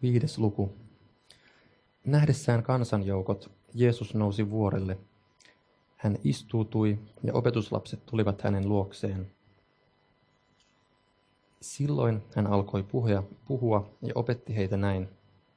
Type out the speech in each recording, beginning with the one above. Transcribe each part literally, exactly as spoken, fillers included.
Viides luku. Nähdessään kansanjoukot, Jeesus nousi vuorelle. Hän istuutui ja opetuslapset tulivat hänen luokseen. Silloin hän alkoi puhua, puhua ja opetti heitä näin.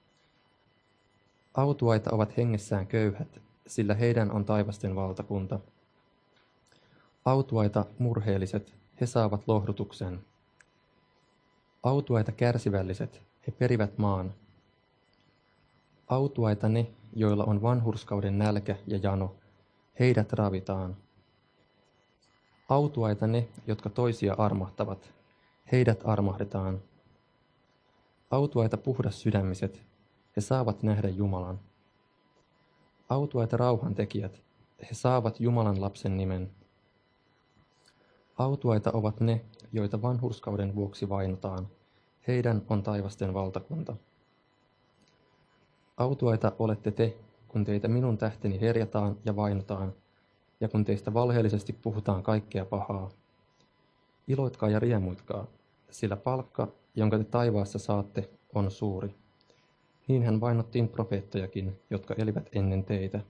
Autuaita ovat hengessään köyhät, sillä heidän on taivasten valtakunta. Autuaita murheelliset, he saavat lohdutuksen. Autuaita kärsivälliset, he perivät maan. Autuaita ne, joilla on vanhurskauden nälkä ja jano, heidät ravitaan. Autuaita ne, jotka toisia armahtavat, heidät armahdetaan. Autuaita puhdassydämiset, he saavat nähdä Jumalan. Autuaita rauhantekijät, he saavat Jumalan lapsen nimen. Autuaita ovat ne, joita vanhurskauden vuoksi vainotaan, heidän on taivasten valtakunta. Autuaita olette te, kun teitä minun tähteni herjataan ja vainotaan, ja kun teistä valheellisesti puhutaan kaikkea pahaa. Iloitkaa ja riemuitkaa, sillä palkka, jonka te taivaassa saatte, on suuri. Niinhän vainottiin profeettojakin, jotka elivät ennen teitä.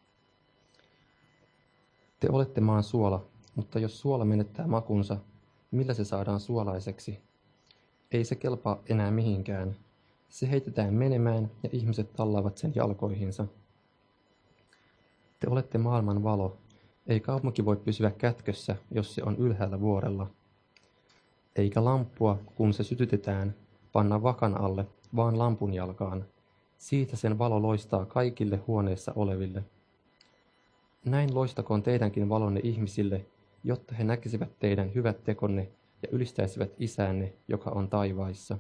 Te olette maan suola, mutta jos suola menettää makunsa, millä se saadaan suolaiseksi? Ei se kelpaa enää mihinkään. Se heitetään menemään ja ihmiset tallaavat sen jalkoihinsa. Te olette maailman valo. Ei kaupunki voi pysyä kätkössä, jos se on ylhäällä vuorella. Eikä lamppua, kun se sytytetään, panna vakan alle, vaan lampun jalkaan. Siitä sen valo loistaa kaikille huoneessa oleville. Näin loistakoon teidänkin valonne ihmisille, jotta he näkisivät teidän hyvät tekonne ja ylistäisivät Isänne, joka on taivaissa.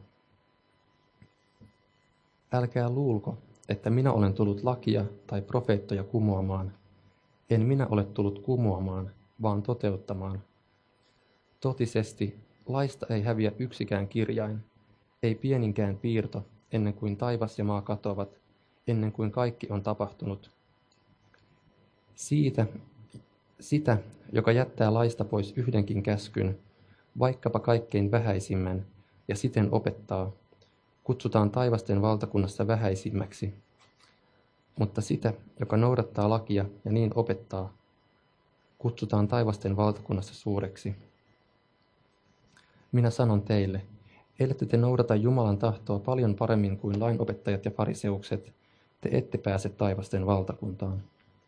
Älkää luulko, että minä olen tullut lakia tai profeettoja kumoamaan. En minä ole tullut kumoamaan, vaan toteuttamaan. Totisesti, laista ei häviä yksikään kirjain, ei pieninkään piirto, ennen kuin taivas ja maa katoavat, ennen kuin kaikki on tapahtunut. Siitä, sitä, joka jättää laista pois yhdenkin käskyn, vaikkapa kaikkein vähäisimmän, ja siten opettaa, kutsutaan taivasten valtakunnassa vähäisimmäksi. Mutta sitä, joka noudattaa lakia ja niin opettaa, kutsutaan taivasten valtakunnassa suureksi. Minä sanon teille, ellette te noudata Jumalan tahtoa paljon paremmin kuin lainopettajat ja fariseukset, te ette pääse taivasten valtakuntaan.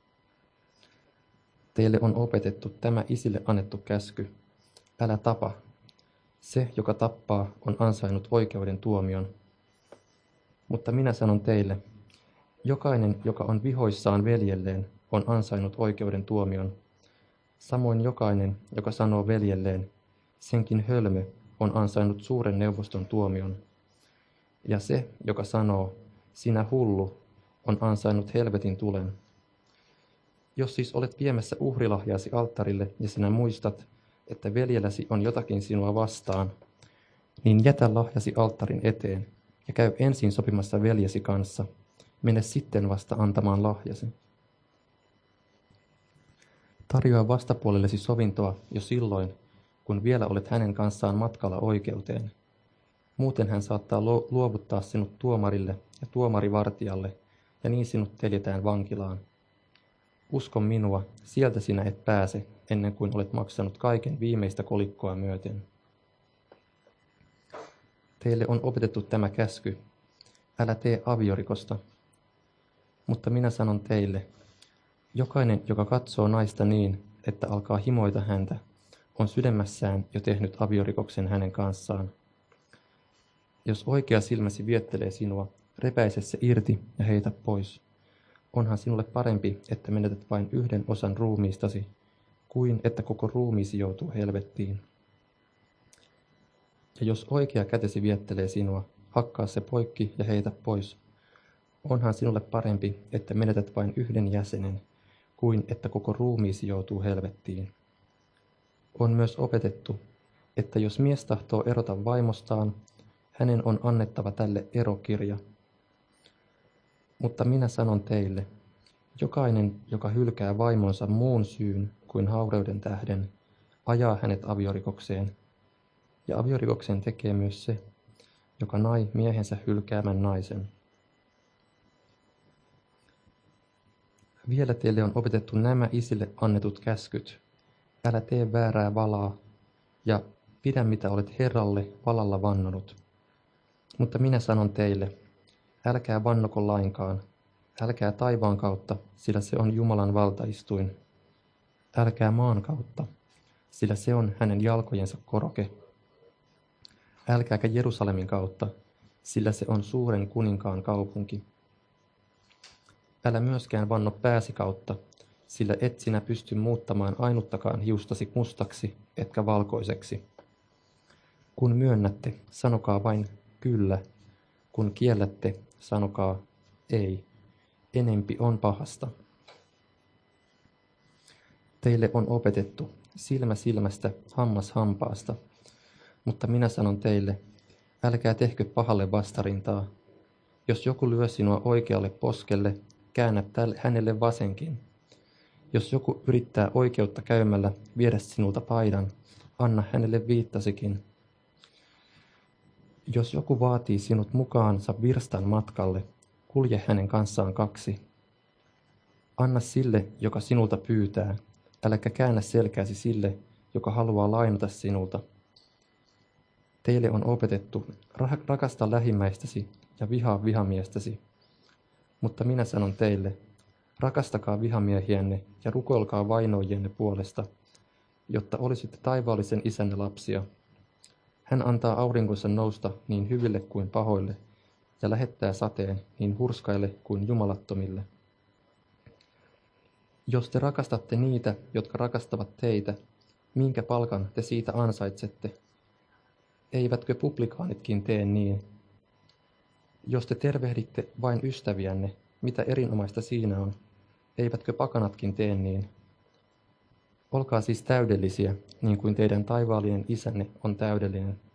Teille on opetettu tämä isille annettu käsky, älä tapa. Se, joka tappaa, on ansainnut oikeuden tuomion. Mutta minä sanon teille, jokainen, joka on vihoissaan veljelleen, on ansainnut oikeuden tuomion. Samoin jokainen, joka sanoo veljelleen, senkin hölmö, on ansainnut suuren neuvoston tuomion. Ja se, joka sanoo, sinä hullu, on ansainnut helvetin tulen. Jos siis olet viemässä uhrilahjaasi alttarille ja sinä muistat, että veljelläsi on jotakin sinua vastaan, niin jätä lahjasi alttarin eteen ja käy ensin sopimassa veljesi kanssa. Mene sitten vasta antamaan lahjasi. Tarjoa vastapuolellesi sovintoa jo silloin, kun vielä olet hänen kanssaan matkalla oikeuteen. Muuten hän saattaa luovuttaa sinut tuomarille ja tuomarivartijalle, ja niin sinut teljetään vankilaan. Usko minua, sieltä sinä et pääse, ennen kuin olet maksanut kaiken viimeistä kolikkoa myöten. Teille on opetettu tämä käsky, älä tee aviorikosta. Mutta minä sanon teille, jokainen, joka katsoo naista niin, että alkaa himoita häntä, on sydämessään jo tehnyt aviorikoksen hänen kanssaan. Jos oikea silmäsi viettelee sinua, repäise se irti ja heitä pois. Onhan sinulle parempi, että menetät vain yhden osan ruumiistasi, kuin että koko ruumiisi joutuu helvettiin. Ja jos oikea kätesi viettelee sinua, hakkaa se poikki ja heitä pois. Onhan sinulle parempi, että menetät vain yhden jäsenen, kuin että koko ruumiisi joutuu helvettiin. On myös opetettu, että jos mies tahtoo erota vaimostaan, hänen on annettava tälle erokirja. Mutta minä sanon teille, jokainen, joka hylkää vaimonsa muun syyn kuin haureuden tähden, ajaa hänet aviorikokseen. Ja aviorikoksen tekee myös se, joka nai miehensä hylkäämän naisen. Vielä teille on opetettu nämä isille annetut käskyt. Älä tee väärää valaa ja pidä mitä olet Herralle valalla vannonut. Mutta minä sanon teille, älkää vannoko lainkaan, älkää taivaan kautta, sillä se on Jumalan valtaistuin. Älkää maan kautta, sillä se on hänen jalkojensa koroke. Älkääkä Jerusalemin kautta, sillä se on suuren kuninkaan kaupunki. Älä myöskään vanno pääsi kautta, sillä et sinä pysty muuttamaan ainuttakaan hiustasi mustaksi, etkä valkoiseksi. Kun myönnätte, sanokaa vain kyllä, kun kiellätte, sanokaa ei. Enempi on pahasta. Teille on opetettu silmä silmästä, hammas hampaasta, mutta minä sanon teille, älkää tehkö pahalle vastarintaa. Jos joku lyö sinua oikealle poskelle, käännä hänelle vasenkin. Jos joku yrittää oikeutta käymällä viedä sinulta paidan, anna hänelle viittasikin. Jos joku vaatii sinut mukaansa virstan matkalle, kulje hänen kanssaan kaksi. Anna sille, joka sinulta pyytää, äläkä käännä selkääsi sille, joka haluaa lainata sinulta. Teille on opetettu, rakasta lähimmäistäsi ja vihaa vihamiestäsi. Mutta minä sanon teille, rakastakaa vihamiehiänne ja rukoilkaa vainoijienne puolesta, jotta olisitte taivaallisen isänne lapsia. Hän antaa aurinkonsa nousta niin hyville kuin pahoille ja lähettää sateen niin hurskaille kuin jumalattomille. Jos te rakastatte niitä, jotka rakastavat teitä, minkä palkan te siitä ansaitsette? Eivätkö publikaanitkin tee niin? Jos te tervehditte vain ystäviänne, mitä erinomaista siinä on? Eivätkö pakanatkin tee niin? Olkaa siis täydellisiä, niin kuin teidän taivaallinen isänne on täydellinen.